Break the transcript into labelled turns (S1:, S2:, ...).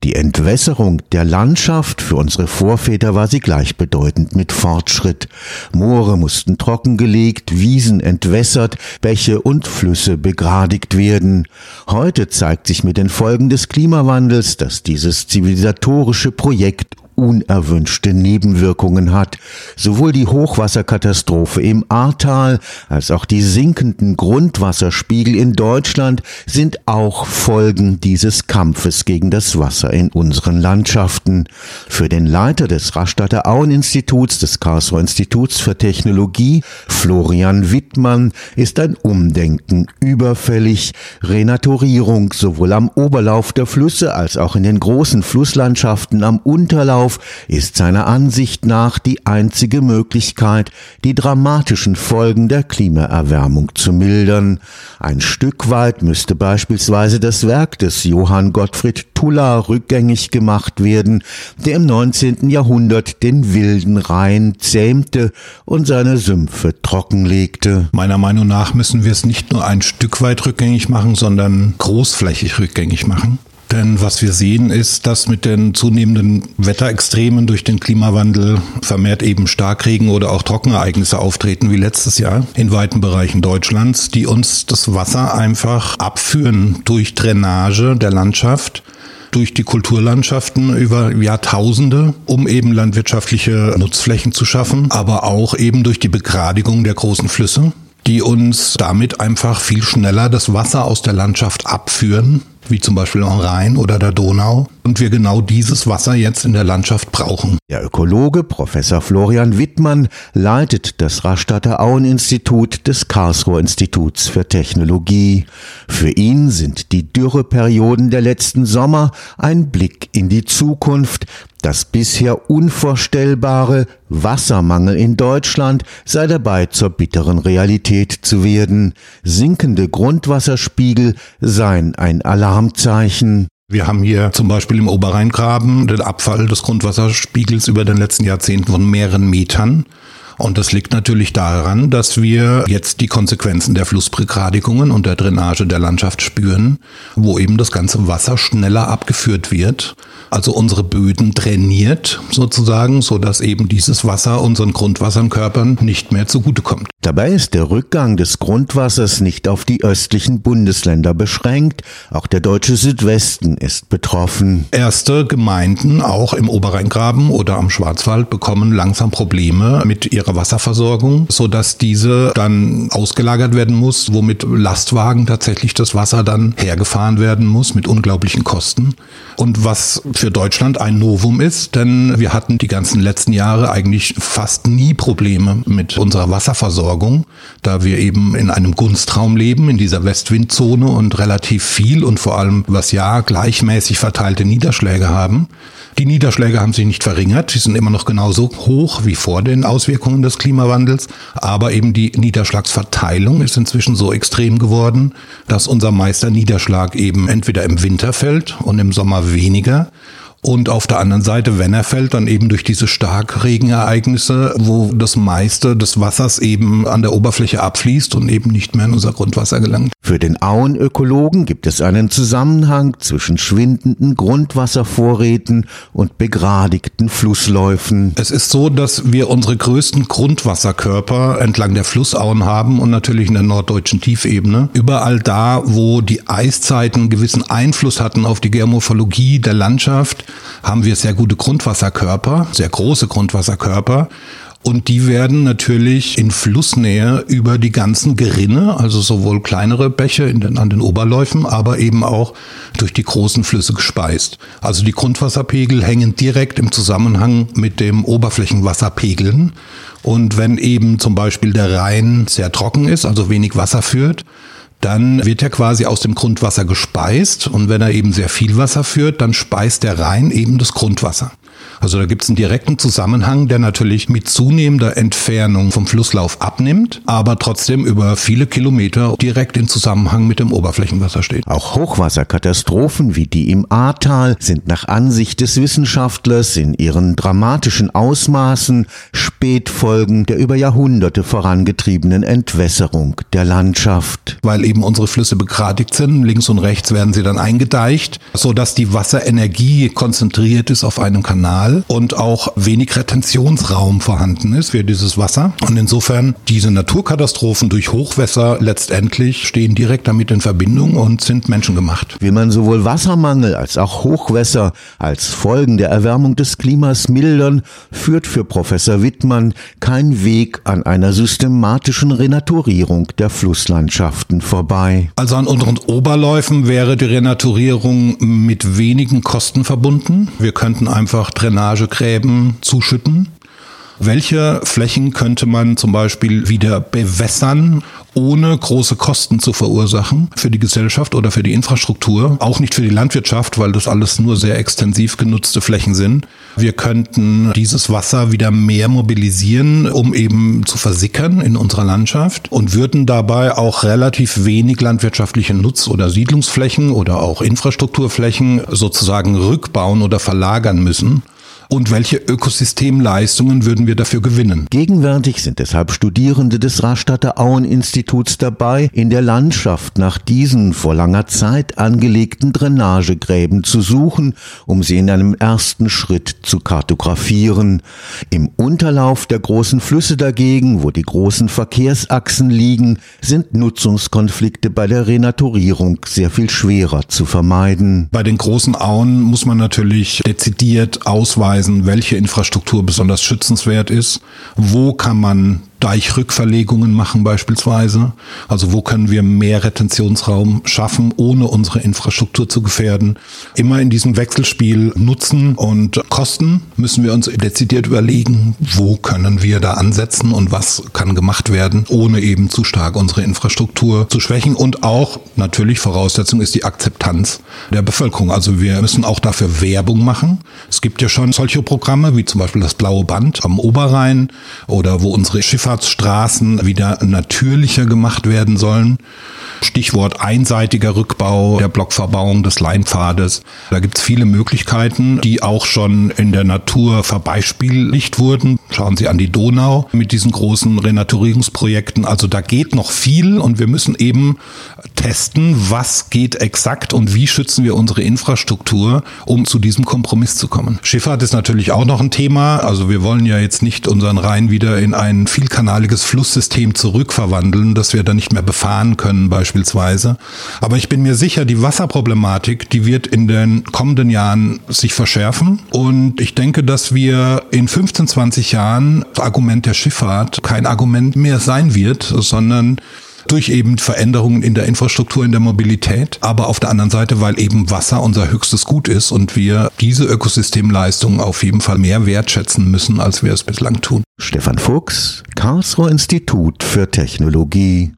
S1: die Entwässerung der Landschaft, für unsere Vorväter war sie gleichbedeutend mit Fortschritt. Moore mussten trockengelegt, Wiesen entwässert, Bäche und Flüsse begradigt werden. Heute zeigt sich mit den Folgen des Klimawandels, dass dieses zivilisatorische Projekt unerwünschte Nebenwirkungen hat. Sowohl die Hochwasserkatastrophe im Ahrtal als auch die sinkenden Grundwasserspiegel in Deutschland sind auch Folgen dieses Kampfes gegen das Wasser in unseren Landschaften. Für den Leiter des Rastatter Auen-Instituts, des Karlsruher Instituts für Technologie, Florian Wittmann, ist ein Umdenken überfällig. Renaturierung sowohl am Oberlauf der Flüsse als auch in den großen Flusslandschaften am Unterlauf ist seiner Ansicht nach die einzige Möglichkeit, die dramatischen Folgen der Klimaerwärmung zu mildern. Ein Stück weit müsste beispielsweise das Werk des Johann Gottfried Tulla rückgängig gemacht werden, der im 19. Jahrhundert den wilden Rhein zähmte und seine Sümpfe trockenlegte.
S2: Meiner Meinung nach müssen wir es nicht nur ein Stück weit rückgängig machen, sondern großflächig rückgängig machen. Denn was wir sehen ist, dass mit den zunehmenden Wetterextremen durch den Klimawandel vermehrt eben Starkregen oder auch Trockenereignisse auftreten wie letztes Jahr in weiten Bereichen Deutschlands, die uns das Wasser einfach abführen durch Drainage der Landschaft, durch die Kulturlandschaften über Jahrtausende, um eben landwirtschaftliche Nutzflächen zu schaffen, aber auch eben durch die Begradigung der großen Flüsse, die uns damit einfach viel schneller das Wasser aus der Landschaft abführen, wie zum Beispiel am Rhein oder der Donau, und wir genau dieses Wasser jetzt in der Landschaft brauchen.
S1: Der Ökologe Professor Florian Wittmann leitet das Rastatter Auen-Institut des Karlsruher Instituts für Technologie. Für ihn sind die Dürreperioden der letzten Sommer ein Blick in die Zukunft. Das bisher Unvorstellbare, Wassermangel in Deutschland, sei dabei zur bitteren Realität zu werden. Sinkende Grundwasserspiegel seien ein Alarmzeichen.
S2: Wir haben hier zum Beispiel im Oberrheingraben den Abfall des Grundwasserspiegels über den letzten Jahrzehnten von mehreren Metern. Und das liegt natürlich daran, dass wir jetzt die Konsequenzen der Flussbegradigungen und der Drainage der Landschaft spüren, wo eben das ganze Wasser schneller abgeführt wird, also unsere Böden drainiert sozusagen, sodass eben dieses Wasser unseren Grundwasserkörpern nicht mehr zugutekommt.
S1: Dabei ist der Rückgang des Grundwassers nicht auf die östlichen Bundesländer beschränkt, auch der deutsche Südwesten ist betroffen.
S2: Erste Gemeinden, auch im Oberrheingraben oder am Schwarzwald, bekommen langsam Probleme mit ihrer Wasserversorgung, sodass diese dann ausgelagert werden muss, womit Lastwagen tatsächlich das Wasser dann hergefahren werden muss mit unglaublichen Kosten. Und was für Deutschland ein Novum ist, denn wir hatten die ganzen letzten Jahre eigentlich fast nie Probleme mit unserer Wasserversorgung, da wir eben in einem Gunstraum leben, in dieser Westwindzone und relativ viel und vor allem übers Jahr gleichmäßig verteilte Niederschläge haben. Die Niederschläge haben sich nicht verringert, sie sind immer noch genauso hoch wie vor den Auswirkungen des Klimawandels, aber eben die Niederschlagsverteilung ist inzwischen so extrem geworden, dass unser meiste Niederschlag eben entweder im Winter fällt und im Sommer weniger. Und auf der anderen Seite, wenn er fällt, dann eben durch diese Starkregenereignisse, wo das meiste des Wassers eben an der Oberfläche abfließt und eben nicht mehr in unser Grundwasser gelangt.
S1: Für den Auenökologen gibt es einen Zusammenhang zwischen schwindenden Grundwasservorräten und begradigten Flussläufen.
S2: Es ist so, dass wir unsere größten Grundwasserkörper entlang der Flussauen haben und natürlich in der norddeutschen Tiefebene. Überall da, wo die Eiszeiten einen gewissen Einfluss hatten auf die Geomorphologie der Landschaft, haben wir sehr gute Grundwasserkörper, sehr große Grundwasserkörper. Und die werden natürlich in Flussnähe über die ganzen Gerinne, also sowohl kleinere Bäche an den Oberläufen, aber eben auch durch die großen Flüsse gespeist. Also die Grundwasserpegel hängen direkt im Zusammenhang mit dem Oberflächenwasserpegeln. Und wenn eben zum Beispiel der Rhein sehr trocken ist, also wenig Wasser führt, dann wird er quasi aus dem Grundwasser gespeist und wenn er eben sehr viel Wasser führt, dann speist der Rhein eben das Grundwasser. Also da gibt es einen direkten Zusammenhang, der natürlich mit zunehmender Entfernung vom Flusslauf abnimmt, aber trotzdem über viele Kilometer direkt in Zusammenhang mit dem Oberflächenwasser steht.
S1: Auch Hochwasserkatastrophen wie die im Ahrtal sind nach Ansicht des Wissenschaftlers in ihren dramatischen Ausmaßen Spätfolgen der über Jahrhunderte vorangetriebenen Entwässerung der Landschaft.
S2: Weil eben unsere Flüsse begradigt sind, links und rechts werden sie dann eingedeicht, sodass die Wasserenergie konzentriert ist auf einem Kanal und auch wenig Retentionsraum vorhanden ist für dieses Wasser. Und insofern diese Naturkatastrophen durch Hochwässer letztendlich stehen direkt damit in Verbindung und sind menschengemacht.
S1: Wie man sowohl Wassermangel als auch Hochwässer als Folgen der Erwärmung des Klimas mildern, führt für Professor Wittmann kein Weg an einer systematischen Renaturierung der Flusslandschaften vorbei.
S2: Also an unseren Oberläufen wäre die Renaturierung mit wenigen Kosten verbunden. Wir könnten einfach Drainagegräben zuschütten. Welche Flächen könnte man zum Beispiel wieder bewässern, ohne große Kosten zu verursachen für die Gesellschaft oder für die Infrastruktur? Auch nicht für die Landwirtschaft, weil das alles nur sehr extensiv genutzte Flächen sind. Wir könnten dieses Wasser wieder mehr mobilisieren, um eben zu versickern in unserer Landschaft und würden dabei auch relativ wenig landwirtschaftliche Nutz- oder Siedlungsflächen oder auch Infrastrukturflächen sozusagen rückbauen oder verlagern müssen. Und welche Ökosystemleistungen würden wir dafür gewinnen?
S1: Gegenwärtig sind deshalb Studierende des Rastatter Auen-Instituts dabei, in der Landschaft nach diesen vor langer Zeit angelegten Drainagegräben zu suchen, um sie in einem ersten Schritt zu kartografieren. Im Unterlauf der großen Flüsse dagegen, wo die großen Verkehrsachsen liegen, sind Nutzungskonflikte bei der Renaturierung sehr viel schwerer zu vermeiden.
S2: Bei den großen Auen muss man natürlich dezidiert ausweisen, welche Infrastruktur besonders schützenswert ist, wo kann man Deichrückverlegungen machen beispielsweise. Also wo können wir mehr Retentionsraum schaffen, ohne unsere Infrastruktur zu gefährden. Immer in diesem Wechselspiel Nutzen und Kosten müssen wir uns dezidiert überlegen, wo können wir da ansetzen und was kann gemacht werden, ohne eben zu stark unsere Infrastruktur zu schwächen. Und auch natürlich Voraussetzung ist die Akzeptanz der Bevölkerung. Also wir müssen auch dafür Werbung machen. Es gibt ja schon solche Programme wie zum Beispiel das Blaue Band am Oberrhein oder wo unsere Schifffahrtsstraßen wieder natürlicher gemacht werden sollen. Stichwort einseitiger Rückbau der Blockverbauung des Leinpfades. Da gibt es viele Möglichkeiten, die auch schon in der Natur verbeispielt wurden. Schauen Sie an die Donau mit diesen großen Renaturierungsprojekten. Also da geht noch viel und wir müssen eben testen, was geht exakt und wie schützen wir unsere Infrastruktur, um zu diesem Kompromiss zu kommen. Schifffahrt ist natürlich auch noch ein Thema. Also wir wollen ja jetzt nicht unseren Rhein wieder in ein vielkanaliges Flusssystem zurückverwandeln, das wir dann nicht mehr befahren können beispielsweise. Aber ich bin mir sicher, die Wasserproblematik, die wird in den kommenden Jahren sich verschärfen. Und ich denke, dass wir in 15, 20 Jahren das Argument der Schifffahrt kein Argument mehr sein wird, sondern durch eben Veränderungen in der Infrastruktur, in der Mobilität, aber auf der anderen Seite, weil eben Wasser unser höchstes Gut ist und wir diese Ökosystemleistungen auf jeden Fall mehr wertschätzen müssen, als wir es bislang tun.
S1: Stefan Fuchs, Karlsruher Institut für Technologie.